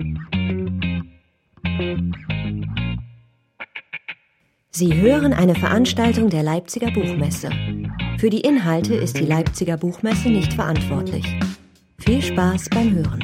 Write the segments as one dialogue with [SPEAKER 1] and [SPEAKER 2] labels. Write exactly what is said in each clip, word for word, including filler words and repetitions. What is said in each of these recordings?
[SPEAKER 1] Sie hören eine Veranstaltung der Leipziger Buchmesse. Für die Inhalte ist die Leipziger Buchmesse nicht verantwortlich. Viel Spaß beim Hören.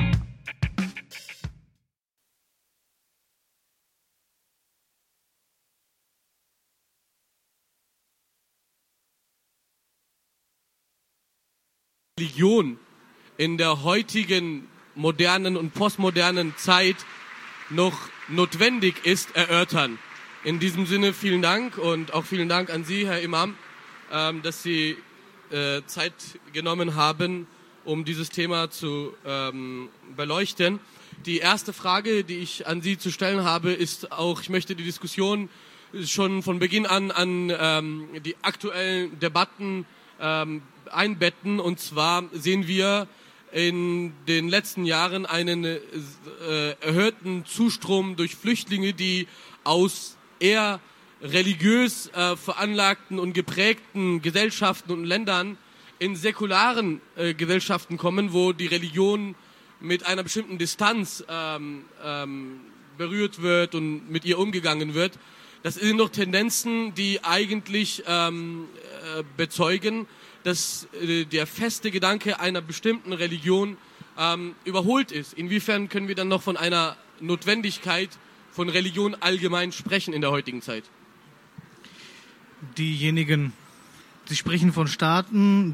[SPEAKER 2] Religion in der heutigen modernen und postmodernen Zeit noch notwendig ist, erörtern. In diesem Sinne vielen Dank und auch vielen Dank an Sie, Herr Imam, ähm, dass Sie äh, Zeit genommen haben, um dieses Thema zu ähm, beleuchten. Die erste Frage, die ich an Sie zu stellen habe, ist auch, ich möchte die Diskussion schon von Beginn an an ähm, die aktuellen Debatten ähm, einbetten. Und zwar sehen wir in den letzten Jahren einen äh, erhöhten Zustrom durch Flüchtlinge, die aus eher religiös äh, veranlagten und geprägten Gesellschaften und Ländern in säkularen äh, Gesellschaften kommen, wo die Religion mit einer bestimmten Distanz ähm, ähm, berührt wird und mit ihr umgegangen wird. Das sind doch Tendenzen, die eigentlich ähm, äh, bezeugen, dass äh, der feste Gedanke einer bestimmten Religion ähm, überholt ist. Inwiefern können wir dann noch von einer Notwendigkeit von Religion allgemein sprechen in der heutigen Zeit?
[SPEAKER 3] Diejenigen, Sie sprechen von Staaten,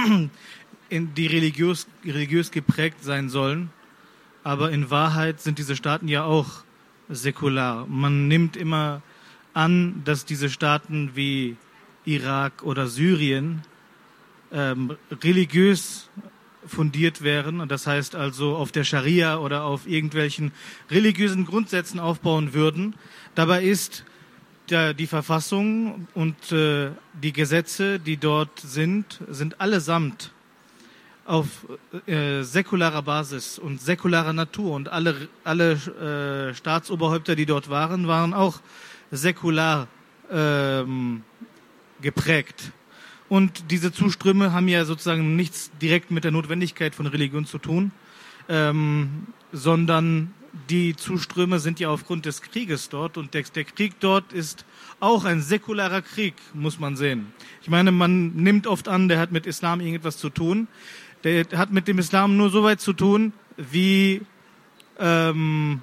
[SPEAKER 3] die religiös, religiös geprägt sein sollen, aber in Wahrheit sind diese Staaten ja auch säkular. Man nimmt immer an, dass diese Staaten wie Irak oder Syrien ähm, religiös fundiert wären, das heißt also auf der Scharia oder auf irgendwelchen religiösen Grundsätzen aufbauen würden. Dabei ist der, die Verfassung und äh, die Gesetze, die dort sind, sind allesamt auf äh, säkularer Basis und säkularer Natur. Und alle, alle äh, Staatsoberhäupter, die dort waren, waren auch säkular ähm, geprägt. Und diese Zuströme haben ja sozusagen nichts direkt mit der Notwendigkeit von Religion zu tun, ähm, sondern die Zuströme sind ja aufgrund des Krieges dort. Und der, der Krieg dort ist auch ein säkularer Krieg, muss man sehen. Ich meine, man nimmt oft an, der hat mit Islam irgendetwas zu tun. Der hat mit dem Islam nur so weit zu tun, wie, ähm,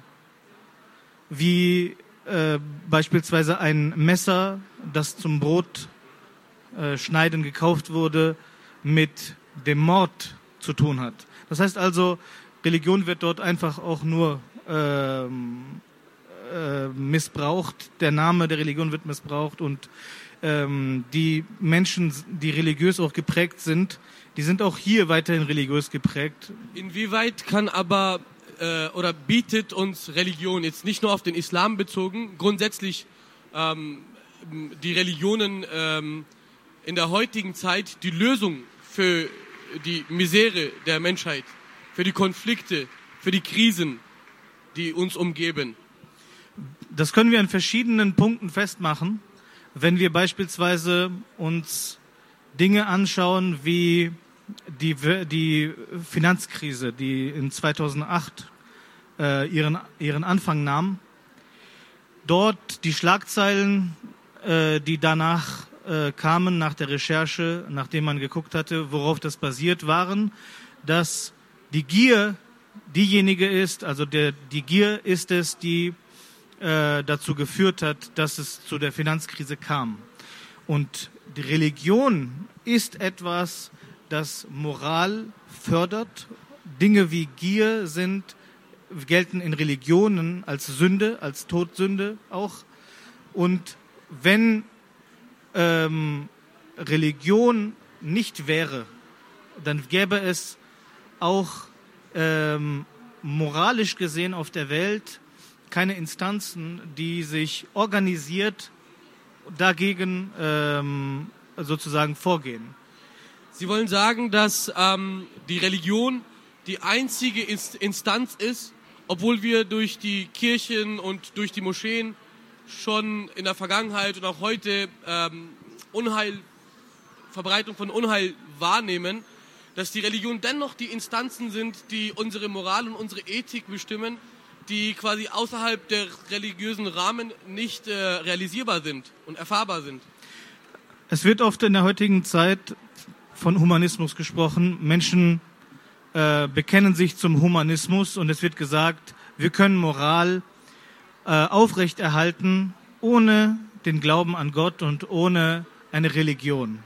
[SPEAKER 3] wie äh, beispielsweise ein Messer, das zum Brot Schneiden gekauft wurde, mit dem Mord zu tun hat. Das heißt also, Religion wird dort einfach auch nur ähm, äh, missbraucht, der Name der Religion wird missbraucht und ähm, die Menschen, die religiös auch geprägt sind, die sind auch hier weiterhin religiös geprägt.
[SPEAKER 2] Inwieweit kann aber äh, oder bietet uns Religion, jetzt nicht nur auf den Islam bezogen, grundsätzlich ähm, die Religionen ähm, in der heutigen Zeit die Lösung für die Misere der Menschheit, für die Konflikte, für die Krisen, die uns umgeben?
[SPEAKER 3] Das können wir an verschiedenen Punkten festmachen. Wenn wir beispielsweise uns Dinge anschauen wie die, die Finanzkrise, die in zweitausendacht äh, ihren, ihren Anfang nahm. Dort die Schlagzeilen, äh, die danach kamen nach der Recherche, nachdem man geguckt hatte, worauf das basiert, waren, dass die Gier diejenige ist, also der, die Gier ist es, die äh, dazu geführt hat, dass es zu der Finanzkrise kam. Und die Religion ist etwas, das Moral fördert. Dinge wie Gier sind, gelten in Religionen als Sünde, als Todsünde auch. Und wenn ähm, Religion nicht wäre, dann gäbe es auch ähm, moralisch gesehen auf der Welt keine Instanzen, die sich organisiert dagegen ähm, sozusagen vorgehen.
[SPEAKER 2] Sie wollen sagen, dass ähm, die Religion die einzige Instanz ist, obwohl wir durch die Kirchen und durch die Moscheen schon in der Vergangenheit und auch heute ähm, Unheil, Verbreitung von Unheil wahrnehmen, dass die Religion dennoch die Instanzen sind, die unsere Moral und unsere Ethik bestimmen, die quasi außerhalb der religiösen Rahmen nicht äh, realisierbar sind und erfahrbar sind.
[SPEAKER 3] Es wird oft in der heutigen Zeit von Humanismus gesprochen. Menschen äh, bekennen sich zum Humanismus und es wird gesagt, wir können Moral äh, aufrechterhalten ohne den Glauben an Gott und ohne eine Religion.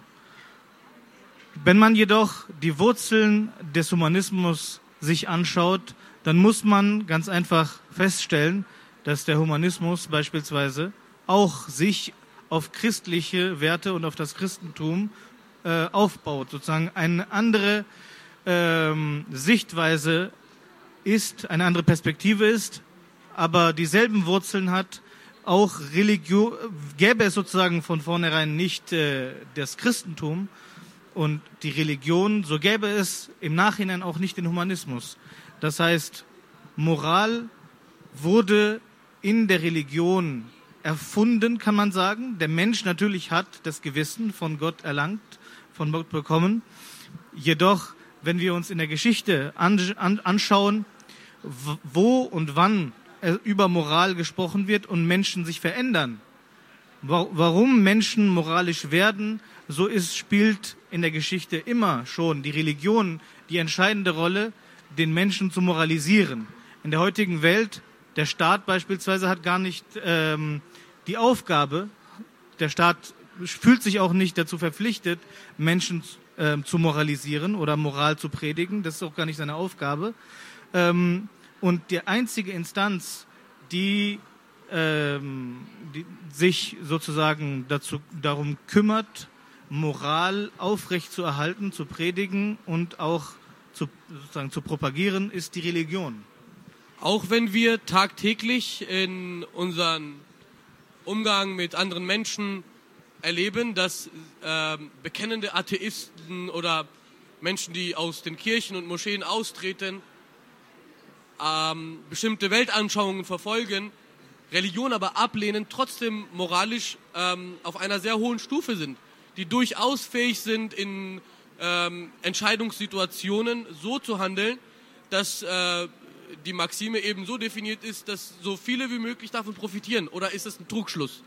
[SPEAKER 3] Wenn man jedoch die Wurzeln des Humanismus sich anschaut, dann muss man ganz einfach feststellen, dass der Humanismus beispielsweise auch sich auf christliche Werte und auf das Christentum äh, aufbaut. Sozusagen eine andere ähm, Sichtweise ist, eine andere Perspektive ist, aber dieselben Wurzeln hat. Auch Religion, gäbe es sozusagen von vornherein nicht äh, das Christentum und die Religion, so gäbe es im Nachhinein auch nicht den Humanismus. Das heißt, Moral wurde in der Religion erfunden, kann man sagen. Der Mensch natürlich hat das Gewissen von Gott erlangt, von Gott bekommen. Jedoch, wenn wir uns in der Geschichte anschauen, wo und wann über Moral gesprochen wird und Menschen sich verändern, warum Menschen moralisch werden, so ist, spielt in der Geschichte immer schon die Religion die entscheidende Rolle, den Menschen zu moralisieren. In der heutigen Welt, der Staat beispielsweise hat gar nicht ähm, die Aufgabe, der Staat fühlt sich auch nicht dazu verpflichtet, Menschen äh, zu moralisieren oder Moral zu predigen. Das ist auch gar nicht seine Aufgabe. Ähm, und die einzige Instanz, die, ähm, die sich sozusagen dazu, darum kümmert, Moral aufrecht zu erhalten, zu predigen und auch zu, sozusagen zu propagieren, ist die Religion.
[SPEAKER 2] Auch wenn wir tagtäglich in unserem Umgang mit anderen Menschen erleben, dass äh, bekennende Atheisten oder Menschen, die aus den Kirchen und Moscheen austreten, ähm, bestimmte Weltanschauungen verfolgen, Religion aber ablehnen, trotzdem moralisch ähm, auf einer sehr hohen Stufe sind, die durchaus fähig sind, in ähm, Entscheidungssituationen so zu handeln, dass äh, die Maxime eben so definiert ist, dass so viele wie möglich davon profitieren. Oder ist es ein Trugschluss?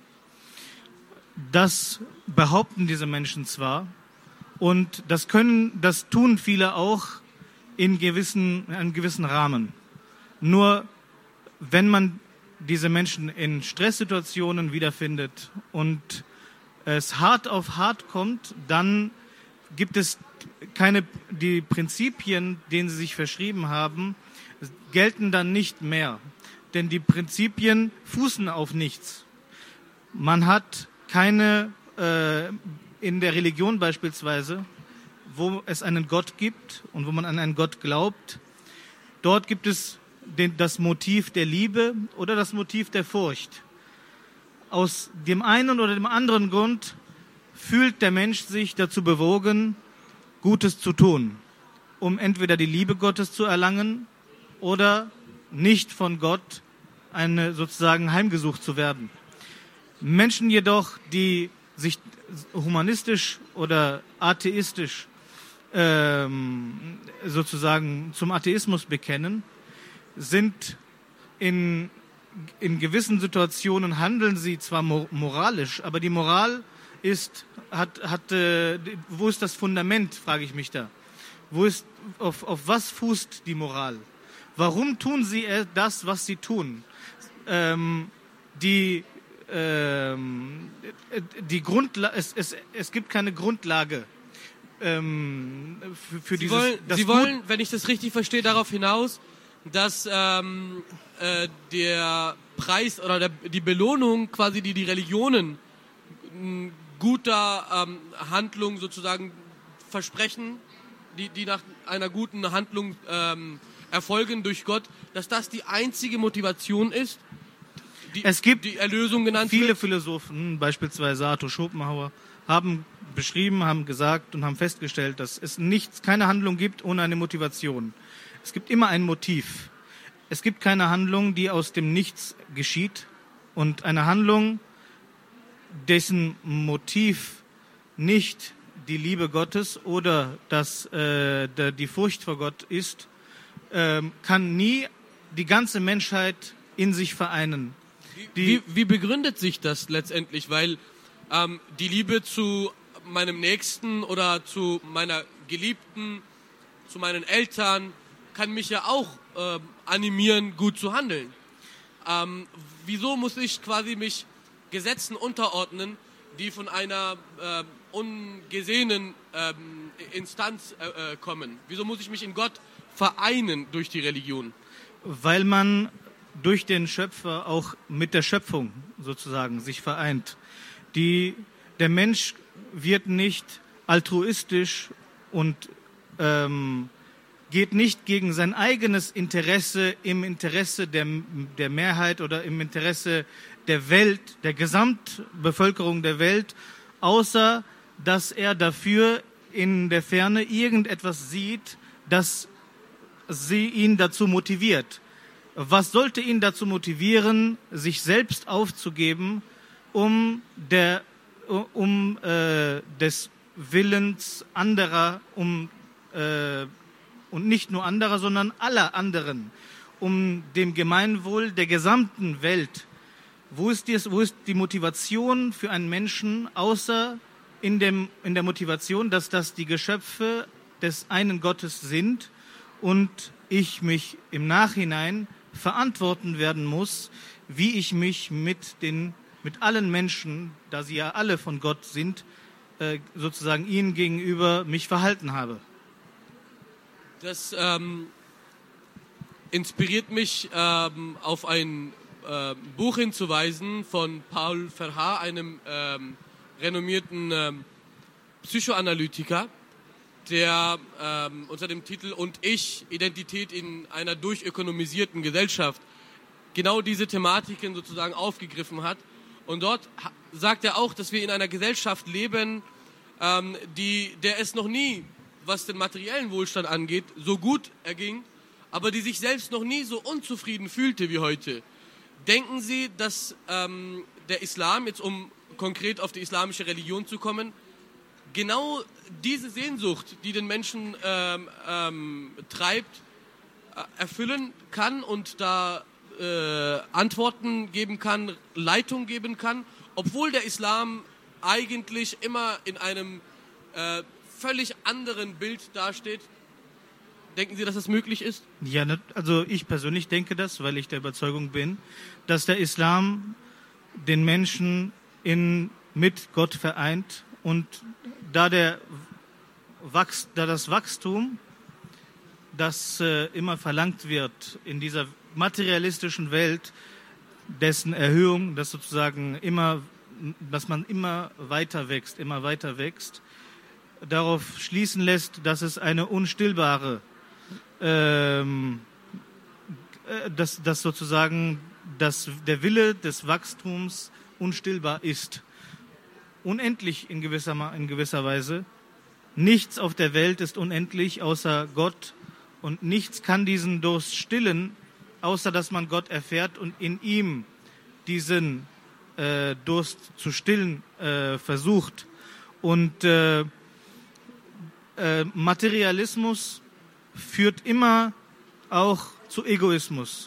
[SPEAKER 3] Das behaupten diese Menschen zwar und das können, das tun viele auch in gewissen, in einem gewissen Rahmen. Nur wenn man diese Menschen in Stresssituationen wiederfindet und es hart auf hart kommt, dann gibt es keine, die Prinzipien, denen sie sich verschrieben haben, gelten dann nicht mehr. Denn die Prinzipien fußen auf nichts. Man hat keine, äh, in der Religion beispielsweise, wo es einen Gott gibt und wo man an einen Gott glaubt, dort gibt es den, das Motiv der Liebe oder das Motiv der Furcht. Aus dem einen oder dem anderen Grund fühlt der Mensch sich dazu bewogen, Gutes zu tun, um entweder die Liebe Gottes zu erlangen oder nicht von Gott eine, sozusagen heimgesucht zu werden. Menschen jedoch, die sich humanistisch oder atheistisch ähm, sozusagen zum Atheismus bekennen, sind in, in gewissen Situationen handeln sie zwar moralisch, aber die Moral ist, hat, hat, äh, wo ist das Fundament, frage ich mich da. Wo ist, auf, auf was fußt die Moral? Warum tun sie das, was sie tun? Ähm, die, ähm, die Grundlage, es, es, es gibt keine Grundlage ähm, für, für
[SPEAKER 2] Sie
[SPEAKER 3] dieses.
[SPEAKER 2] Wollen,
[SPEAKER 3] das
[SPEAKER 2] Sie wollen, wenn ich das richtig verstehe, darauf hinaus, dass ähm, äh, der Preis oder der, die Belohnung quasi, die die Religionen m, guter ähm, Handlung sozusagen versprechen, die, die nach einer guten Handlung ähm, erfolgen durch Gott, dass das die einzige Motivation ist, die,
[SPEAKER 3] es gibt
[SPEAKER 2] die Erlösung genannt
[SPEAKER 3] viele
[SPEAKER 2] wird?
[SPEAKER 3] Philosophen, beispielsweise Arthur Schopenhauer, haben beschrieben, haben gesagt und haben festgestellt, dass es nichts, keine Handlung gibt ohne eine Motivation. Es gibt immer ein Motiv. Es gibt keine Handlung, die aus dem Nichts geschieht und eine Handlung, dessen Motiv nicht die Liebe Gottes oder das, äh, der, die Furcht vor Gott ist, äh, kann nie die ganze Menschheit in sich vereinen.
[SPEAKER 2] Die wie, wie begründet sich das letztendlich? Weil ähm, die Liebe zu meinem Nächsten oder zu meiner Geliebten, zu meinen Eltern, kann mich ja auch äh, animieren, gut zu handeln. Ähm, wieso muss ich quasi mich Gesetzen unterordnen, die von einer äh, ungesehenen äh, Instanz äh, kommen? Wieso muss ich mich in Gott vereinen durch die Religion?
[SPEAKER 3] Weil man durch den Schöpfer auch mit der Schöpfung sozusagen sich vereint. Die, der Mensch wird nicht altruistisch und ähm, geht nicht gegen sein eigenes Interesse im Interesse der, der Mehrheit oder im Interesse der Welt, der Gesamtbevölkerung der Welt, außer dass er dafür in der Ferne irgendetwas sieht, das sie ihn dazu motiviert. Was sollte ihn dazu motivieren, sich selbst aufzugeben, um, der, um äh, des Willens anderer, um äh, und nicht nur anderer, sondern aller anderen, um dem Gemeinwohl der gesamten Welt? Wo ist die, wo ist die Motivation für einen Menschen, außer in, dem, in der Motivation, dass das die Geschöpfe des einen Gottes sind und ich mich im Nachhinein verantworten werden muss, wie ich mich mit, den, mit allen Menschen, da sie ja alle von Gott sind, äh, sozusagen ihnen gegenüber mich verhalten habe.
[SPEAKER 2] Das ähm, inspiriert mich, ähm, auf ein äh, Buch hinzuweisen von Paul Verhaar, einem ähm, renommierten ähm, Psychoanalytiker, der ähm, unter dem Titel "Und ich, Identität in einer durchökonomisierten Gesellschaft" genau diese Thematiken sozusagen aufgegriffen hat. Und dort ha- sagt er auch, dass wir in einer Gesellschaft leben, ähm, die, der es noch nie, was den materiellen Wohlstand angeht, so gut erging, aber die sich selbst noch nie so unzufrieden fühlte wie heute. Denken Sie, dass ähm, der Islam, jetzt um konkret auf die islamische Religion zu kommen, genau diese Sehnsucht, die den Menschen ähm, ähm, treibt, erfüllen kann und da äh, Antworten geben kann, Leitung geben kann, obwohl der Islam eigentlich immer in einem äh, völlig anderen Bild dasteht? Denken Sie, dass das möglich ist?
[SPEAKER 3] Ja, also ich persönlich denke das, weil ich der Überzeugung bin, dass der Islam den Menschen in, mit Gott vereint. Und da, der Wachs, da das Wachstum, das äh, immer verlangt wird in dieser materialistischen Welt, dessen Erhöhung, dass sozusagen immer, dass man immer weiter wächst, immer weiter wächst, darauf schließen lässt, dass es eine unstillbare, ähm, äh, dass, dass sozusagen dass der Wille des Wachstums unstillbar ist. Unendlich in gewisser, in gewisser Weise. Nichts auf der Welt ist unendlich außer Gott und nichts kann diesen Durst stillen, außer dass man Gott erfährt und in ihm diesen äh, Durst zu stillen äh, versucht. Und äh, äh, Materialismus führt immer auch zu Egoismus.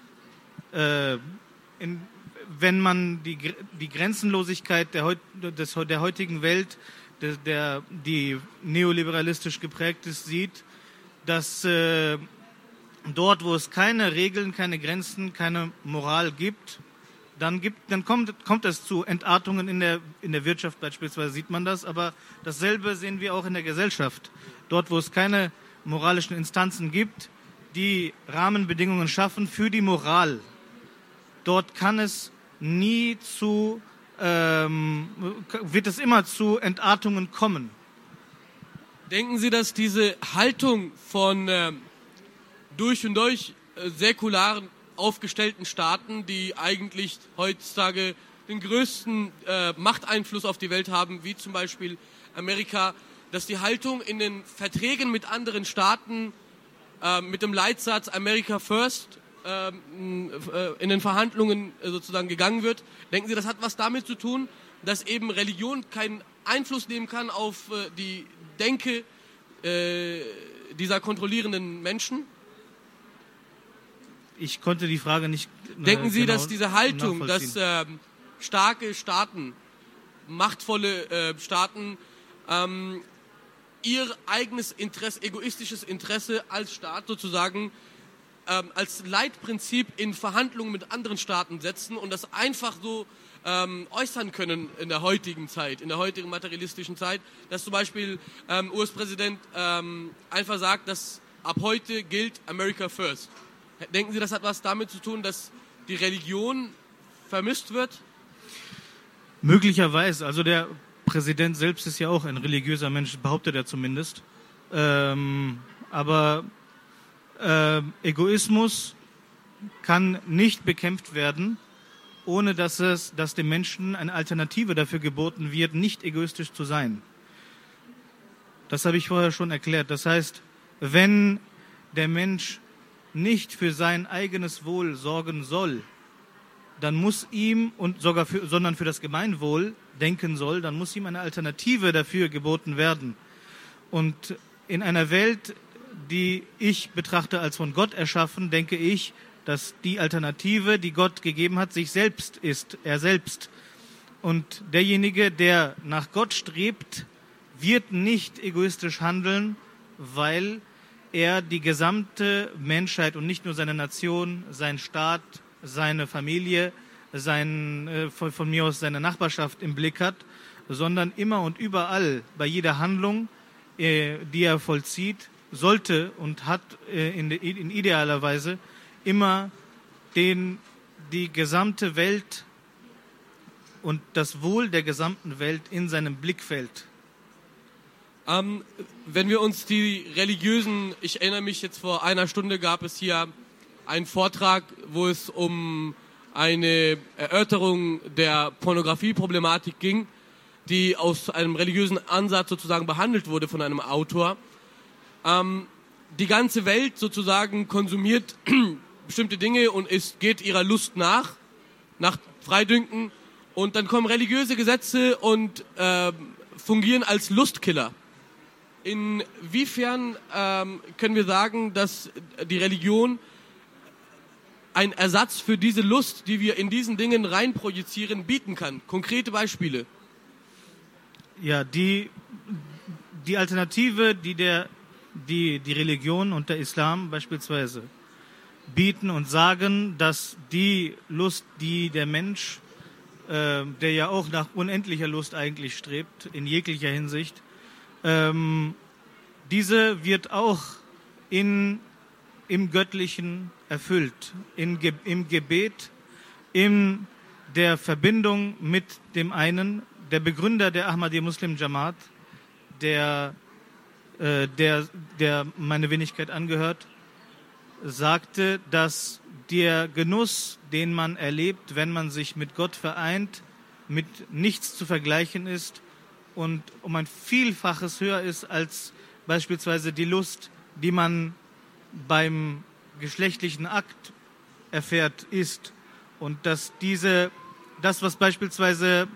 [SPEAKER 3] Äh, in, wenn man die, die Grenzenlosigkeit der, des, der heutigen Welt, der, der, die neoliberalistisch geprägt ist, sieht, dass äh, dort, wo es keine Regeln, keine Grenzen, keine Moral gibt, dann, gibt, dann kommt, kommt es zu Entartungen in der, in der Wirtschaft beispielsweise, sieht man das, aber dasselbe sehen wir auch in der Gesellschaft. Dort, wo es keine moralischen Instanzen gibt, die Rahmenbedingungen schaffen für die Moral, dort kann es nie zu, ähm, wird es immer zu Entartungen kommen.
[SPEAKER 2] Denken Sie, dass diese Haltung von äh, durch und durch äh, säkularen aufgestellten Staaten, die eigentlich heutzutage den größten äh, Machteinfluss auf die Welt haben, wie zum Beispiel Amerika, dass die Haltung in den Verträgen mit anderen Staaten äh, mit dem Leitsatz America First äh, in den Verhandlungen äh, sozusagen gegangen wird. Denken Sie, das hat was damit zu tun, dass eben Religion keinen Einfluss nehmen kann auf äh, die Denke äh, dieser kontrollierenden Menschen?
[SPEAKER 3] ich konnte die Frage nicht äh,
[SPEAKER 2] Denken Sie,
[SPEAKER 3] genau
[SPEAKER 2] dass diese Haltung, dass
[SPEAKER 3] nachvollziehen.
[SPEAKER 2] ähm, starke Staaten, machtvolle äh, Staaten ähm, ihr eigenes Interesse, egoistisches Interesse als Staat sozusagen ähm, als Leitprinzip in Verhandlungen mit anderen Staaten setzen und das einfach so ähm, äußern können in der heutigen Zeit, in der heutigen materialistischen Zeit, dass zum Beispiel ähm, U S-Präsident ähm, einfach sagt, dass ab heute gilt America First. Denken Sie, das hat was damit zu tun, dass die Religion vermisst wird?
[SPEAKER 3] Möglicherweise. Also der Präsident selbst ist ja auch ein religiöser Mensch, behauptet er zumindest. Ähm, aber äh, Egoismus kann nicht bekämpft werden, ohne dass es, dass dem Menschen eine Alternative dafür geboten wird, nicht egoistisch zu sein. Das habe ich vorher schon erklärt. Das heißt, wenn der Mensch nicht für sein eigenes Wohl sorgen soll, dann muss ihm, und sogar für, sondern für das Gemeinwohl denken soll, dann muss ihm eine Alternative dafür geboten werden. Und in einer Welt, die ich betrachte als von Gott erschaffen, denke ich, dass die Alternative, die Gott gegeben hat, sich selbst ist, er selbst. Und derjenige, der nach Gott strebt, wird nicht egoistisch handeln, weil er die gesamte Menschheit und nicht nur seine Nation, sein Staat, seine Familie, sein, äh, von, von mir aus seine Nachbarschaft im Blick hat, sondern immer und überall bei jeder Handlung, äh, die er vollzieht, sollte und hat äh, in, de, in idealer Weise immer den, die gesamte Welt und das Wohl der gesamten Welt in seinem Blickfeld.
[SPEAKER 2] Ähm, wenn wir uns die religiösen, ich erinnere mich jetzt vor einer Stunde gab es hier einen Vortrag, wo es um eine Erörterung der Pornografieproblematik ging, die aus einem religiösen Ansatz sozusagen behandelt wurde von einem Autor. Ähm, die ganze Welt sozusagen konsumiert bestimmte Dinge und es geht ihrer Lust nach, nach Freidünken, und dann kommen religiöse Gesetze und äh, fungieren als Lustkiller. Inwiefern ähm, können wir sagen, dass die Religion ein Ersatz für diese Lust, die wir in diesen Dingen reinprojizieren, bieten kann? Konkrete Beispiele.
[SPEAKER 3] Ja, die, die Alternative, die, der, die die Religion und der Islam beispielsweise bieten und sagen, dass die Lust, die der Mensch, äh, der ja auch nach unendlicher Lust eigentlich strebt, in jeglicher Hinsicht, ähm, diese wird auch in, im Göttlichen erfüllt, in, im Gebet, in der Verbindung mit dem einen, der Begründer der Ahmadiyya Muslim Jamaat, der, äh, der, der meine Wenigkeit angehört, sagte, dass der Genuss, den man erlebt, wenn man sich mit Gott vereint, mit nichts zu vergleichen ist und um ein Vielfaches höher ist als beispielsweise die Lust, die man beim geschlechtlichen Akt erfährt, ist. Und dass diese, das, was beispielsweise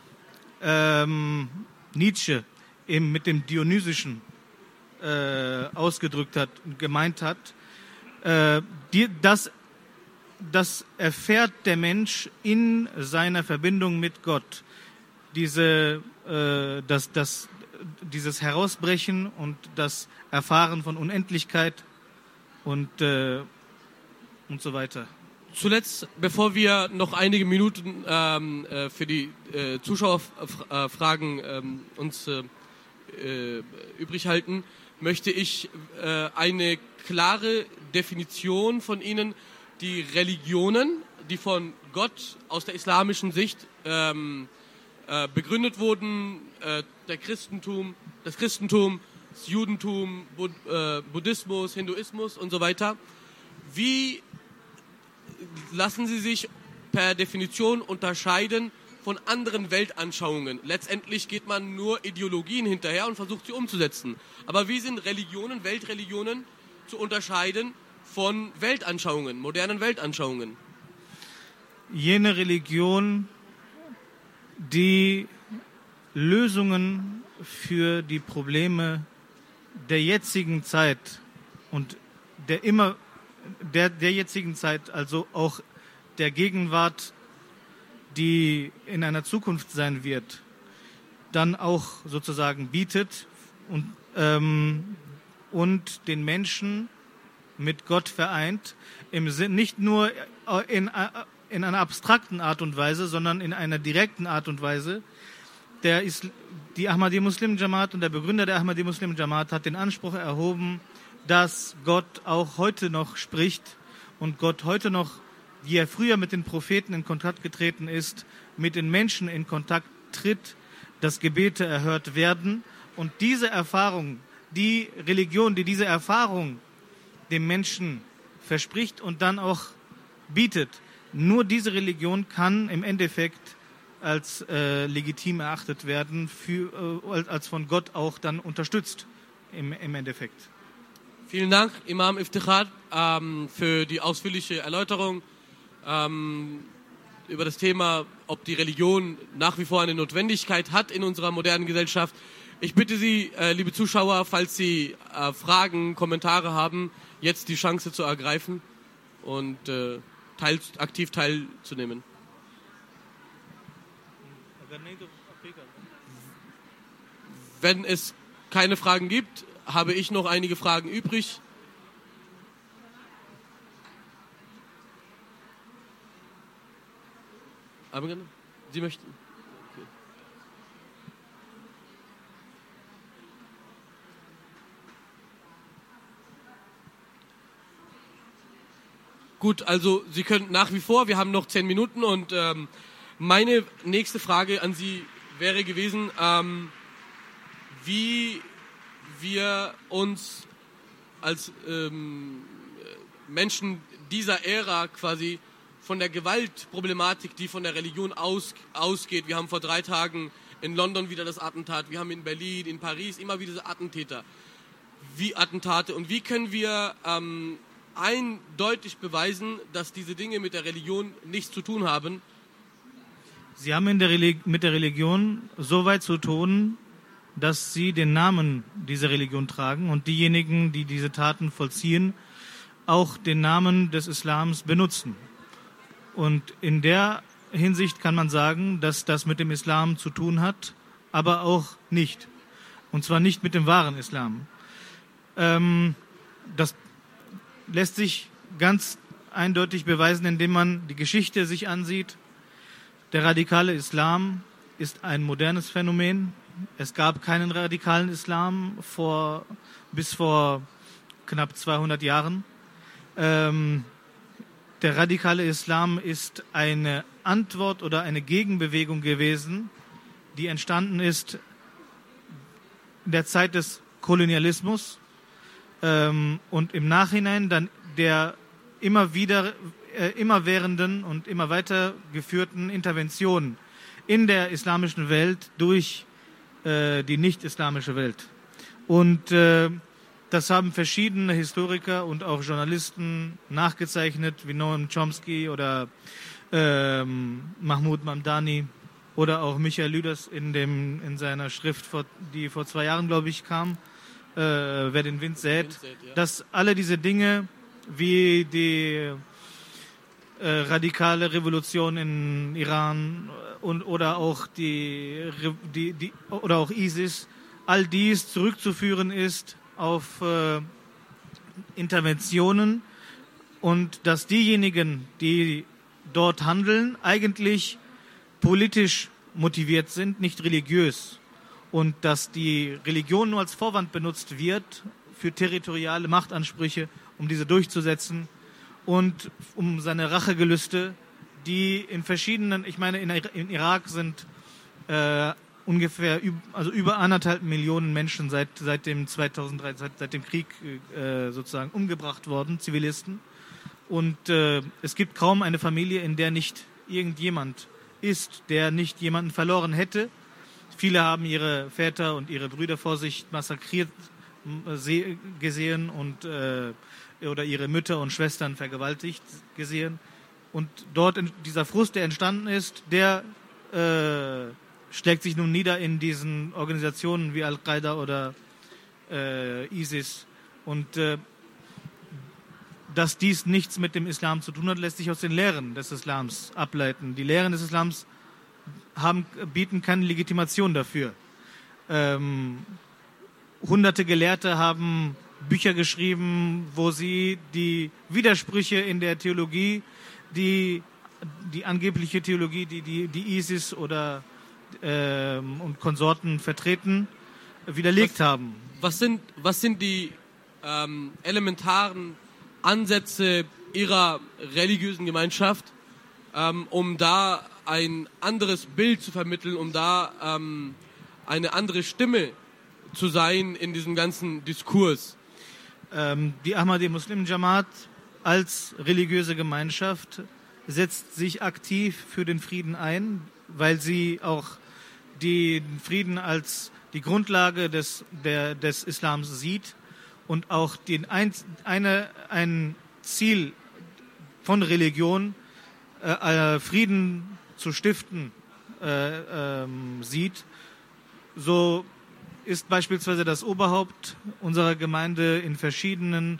[SPEAKER 3] ähm, Nietzsche eben mit dem Dionysischen äh, ausgedrückt hat und gemeint hat, äh, die, das, das erfährt der Mensch in seiner Verbindung mit Gott. Diese, äh, das, das, dieses Herausbrechen und das Erfahren von Unendlichkeit und, äh, und so weiter.
[SPEAKER 2] Zuletzt, bevor wir noch einige Minuten ähm, äh, für die äh, Zuschauerfragen ähm, uns äh, äh, übrig halten, möchte ich äh, eine klare Definition von Ihnen, die Religionen, die von Gott aus der islamischen Sicht ähm, äh, begründet wurden, äh, der Christentum, das Christentum, das Judentum, Bud, äh, Buddhismus, Hinduismus und so weiter. Wie lassen sie sich per Definition unterscheiden von anderen Weltanschauungen? Letztendlich geht man nur Ideologien hinterher und versucht sie umzusetzen. Aber wie sind Religionen, Weltreligionen zu unterscheiden von Weltanschauungen, modernen Weltanschauungen?
[SPEAKER 3] Jene Religion, die Lösungen für die Probleme der jetzigen Zeit und der immer der, der jetzigen Zeit, also auch der Gegenwart, die in einer Zukunft sein wird, dann auch sozusagen bietet und, ähm, und den Menschen mit Gott vereint, im Sinn, nicht nur in, in einer abstrakten Art und Weise, sondern in einer direkten Art und Weise. Der ist, die Ahmadi Muslim Jamaat und der Begründer der Ahmadi Muslim Jamaat hat den Anspruch erhoben, dass Gott auch heute noch spricht und Gott heute noch, wie er früher mit den Propheten in Kontakt getreten ist, mit den Menschen in Kontakt tritt, dass Gebete erhört werden. Und diese Erfahrung, die Religion, die diese Erfahrung dem Menschen verspricht und dann auch bietet, nur diese Religion kann im Endeffekt als äh, legitim erachtet werden, für, äh, als von Gott auch dann unterstützt im, im Endeffekt.
[SPEAKER 2] Vielen Dank, Imam Iftikhar, ähm, für die ausführliche Erläuterung ähm, über das Thema, ob die Religion nach wie vor eine Notwendigkeit hat in unserer modernen Gesellschaft. Ich bitte Sie, äh, liebe Zuschauer, falls Sie äh, Fragen, Kommentare haben, jetzt die Chance zu ergreifen und äh, teil, aktiv teilzunehmen. Wenn es keine Fragen gibt, habe ich noch einige Fragen übrig. Aber Sie möchten? Okay. Gut, also Sie können nach wie vor, wir haben noch zehn Minuten und ähm, meine nächste Frage an Sie wäre gewesen, ähm, wie wir uns als ähm, Menschen dieser Ära quasi von der Gewaltproblematik, die von der Religion aus, ausgeht. Wir haben vor drei Tagen in London wieder das Attentat, wir haben in Berlin, in Paris immer wieder diese Attentäter, wie Attentate. Und wie können wir ähm, eindeutig beweisen, dass diese Dinge mit der Religion nichts zu tun haben?
[SPEAKER 3] Sie haben in der Relig- mit der Religion so weit zu tun, dass sie den Namen dieser Religion tragen und diejenigen, die diese Taten vollziehen, auch den Namen des Islams benutzen. Und in der Hinsicht kann man sagen, dass das mit dem Islam zu tun hat, aber auch nicht. Und zwar nicht mit dem wahren Islam. Ähm, das lässt sich ganz eindeutig beweisen, indem man die Geschichte sich ansieht. Der radikale Islam ist ein modernes Phänomen. Es gab keinen radikalen Islam vor, bis vor knapp zweihundert Jahren. Ähm, der radikale Islam ist eine Antwort oder eine Gegenbewegung gewesen, die entstanden ist in der Zeit des Kolonialismus ähm, und im Nachhinein dann der immer wieder, äh, immerwährenden und immer weiter geführten Intervention in der islamischen Welt durch die nicht-islamische Welt. Und äh, das haben verschiedene Historiker und auch Journalisten nachgezeichnet, wie Noam Chomsky oder ähm, Mahmoud Mamdani oder auch Michael Lüders in, dem, in seiner Schrift, vor, die vor zwei Jahren, glaube ich, kam, äh, Wer den Wind sät, Wind sät ja. Dass alle diese Dinge wie die äh, radikale Revolution in Iran und oder auch die, die, die oder auch ISIS, all dies zurückzuführen ist auf äh, Interventionen und dass diejenigen, die dort handeln, eigentlich politisch motiviert sind, nicht religiös, und dass die Religion nur als Vorwand benutzt wird für territoriale Machtansprüche, um diese durchzusetzen und um seine Rachegelüste, die in verschiedenen, ich meine, in, in Irak sind äh, ungefähr üb, also über anderthalb Millionen Menschen seit, seit dem zweitausenddrei, seit, seit dem Krieg äh, sozusagen umgebracht worden, Zivilisten. Und äh, es gibt kaum eine Familie, in der nicht irgendjemand ist, der nicht jemanden verloren hätte. Viele haben ihre Väter und ihre Brüder vor sich massakriert äh, gesehen und äh, oder ihre Mütter und Schwestern vergewaltigt gesehen. Und dort dieser Frust, der entstanden ist, der äh, schlägt sich nun nieder in diesen Organisationen wie Al-Qaida oder äh, ISIS. Und äh, dass dies nichts mit dem Islam zu tun hat, lässt sich aus den Lehren des Islams ableiten. Die Lehren des Islams haben, bieten keine Legitimation dafür. Ähm, hunderte Gelehrte haben Bücher geschrieben, wo sie die Widersprüche in der Theologie, die, die angebliche Theologie, die, die, die ISIS oder ähm, und Konsorten vertreten, widerlegt
[SPEAKER 2] was,
[SPEAKER 3] haben.
[SPEAKER 2] Was sind, was sind die ähm, elementaren Ansätze ihrer religiösen Gemeinschaft, ähm, um da ein anderes Bild zu vermitteln, um da ähm, eine andere Stimme zu sein in diesem ganzen Diskurs?
[SPEAKER 3] Ähm, die Ahmadi Muslim Jamaat als religiöse Gemeinschaft setzt sich aktiv für den Frieden ein, weil sie auch den Frieden als die Grundlage des, der, des Islams sieht und auch den ein, eine, ein Ziel von Religion, äh, Frieden zu stiften, äh, ähm, sieht. So ist beispielsweise das Oberhaupt unserer Gemeinde in verschiedenen,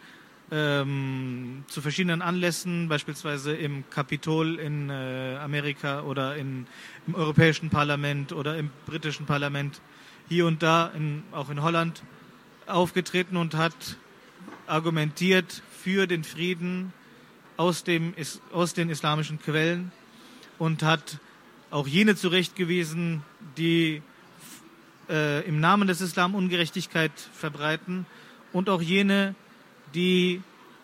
[SPEAKER 3] ähm, zu verschiedenen Anlässen, beispielsweise im Kapitol in äh, Amerika oder in, im Europäischen Parlament oder im britischen Parlament, hier und da, in, auch in Holland, aufgetreten und hat argumentiert für den Frieden aus, dem, aus den islamischen Quellen und hat auch jene zurechtgewiesen, die äh, im Namen des Islam Ungerechtigkeit verbreiten und auch jene, die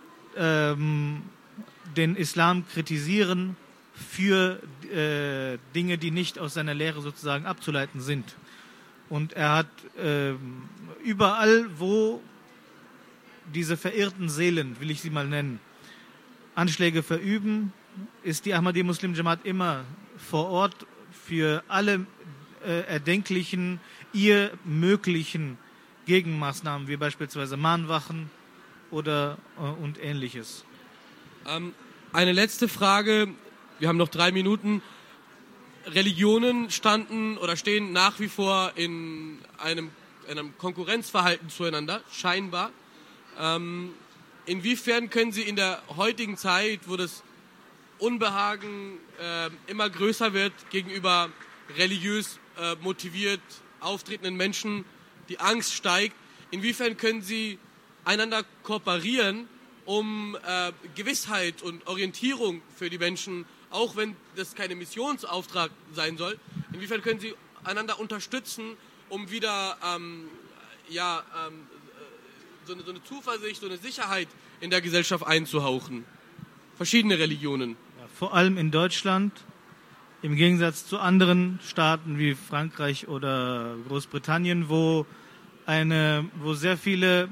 [SPEAKER 3] ähm, den Islam kritisieren für äh, Dinge, die nicht aus seiner Lehre sozusagen abzuleiten sind. Und er hat äh, überall, wo diese verirrten Seelen, will ich sie mal nennen, Anschläge verüben, ist die Ahmadi Muslim Jamaat immer vor Ort für alle äh, erdenklichen, ihr möglichen Gegenmaßnahmen, wie beispielsweise Mahnwachen oder äh, und Ähnliches.
[SPEAKER 2] Ähm, eine letzte Frage, wir haben noch drei Minuten. Religionen standen oder stehen nach wie vor in einem, einem Konkurrenzverhalten zueinander, scheinbar. Ähm, inwiefern können Sie in der heutigen Zeit, wo das Unbehagen äh, immer größer wird gegenüber religiös äh, motiviert auftretenden Menschen, die Angst steigt, inwiefern können Sie einander kooperieren, um äh, Gewissheit und Orientierung für die Menschen, auch wenn das keine Missionsauftrag sein soll, inwiefern können Sie einander unterstützen, um wieder ähm, ja, ähm, so, eine, so eine Zuversicht, so eine Sicherheit in der Gesellschaft einzuhauchen? Verschiedene Religionen.
[SPEAKER 3] Ja, vor allem in Deutschland, im Gegensatz zu anderen Staaten wie Frankreich oder Großbritannien, wo, eine, wo sehr viele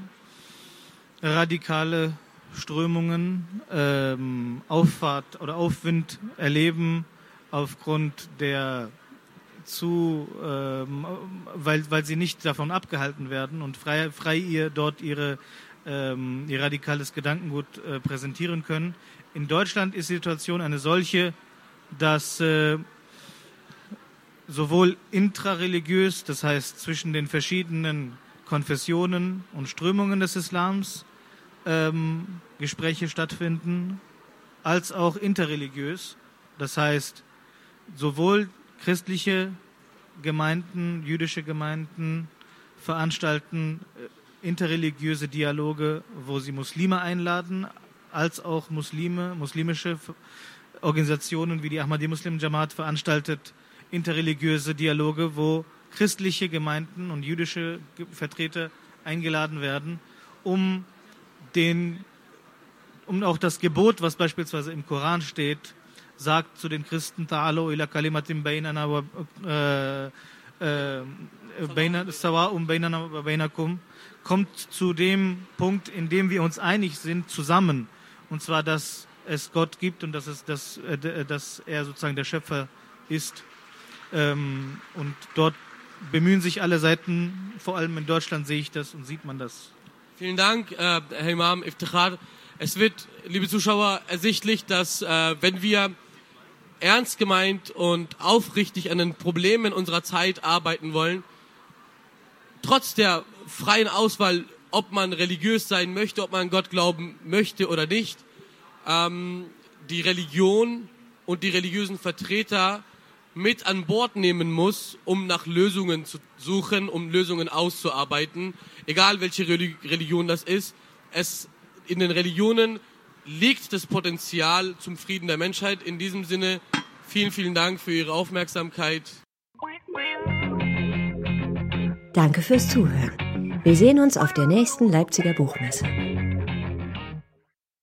[SPEAKER 3] radikale Strömungen ähm, Auffahrt oder Aufwind erleben aufgrund der zu, ähm, weil, weil sie nicht davon abgehalten werden und frei, frei ihr dort ihre, ähm, ihr radikales Gedankengut äh, präsentieren können. In Deutschland ist die Situation eine solche, dass äh, sowohl intrareligiös, das heißt zwischen den verschiedenen Konfessionen und Strömungen des Islams, ähm, Gespräche stattfinden, als auch interreligiös. Das heißt, sowohl christliche Gemeinden, jüdische Gemeinden veranstalten interreligiöse Dialoge, wo sie Muslime einladen, als auch Muslime, muslimische Organisationen wie die Ahmadi Muslim Jamaat veranstaltet interreligiöse Dialoge, wo christliche Gemeinden und jüdische Vertreter eingeladen werden, um den, um auch das Gebot, was beispielsweise im Koran steht, sagt zu den Christen, Ta'alu ila kalimatin baynana wa sawa'un baynana wa baynakum, kommt zu dem Punkt, in dem wir uns einig sind, zusammen. Und zwar, dass es Gott gibt und dass, es, dass, dass er sozusagen der Schöpfer ist. Und dort bemühen sich alle Seiten, vor allem in Deutschland sehe ich das und sieht man das.
[SPEAKER 2] Vielen Dank, äh, Herr Imam Iftikhar. Es wird, liebe Zuschauer, ersichtlich, dass äh, wenn wir ernst gemeint und aufrichtig an den Problemen unserer Zeit arbeiten wollen, trotz der freien Auswahl, ob man religiös sein möchte, ob man an Gott glauben möchte oder nicht, ähm, die Religion und die religiösen Vertreter mit an Bord nehmen muss, um nach Lösungen zu suchen, um Lösungen auszuarbeiten, egal welche Religion das ist. Es, in den Religionen liegt das Potenzial zum Frieden der Menschheit. In diesem Sinne, vielen, vielen Dank für Ihre Aufmerksamkeit.
[SPEAKER 1] Danke fürs Zuhören. Wir sehen uns auf der nächsten Leipziger Buchmesse.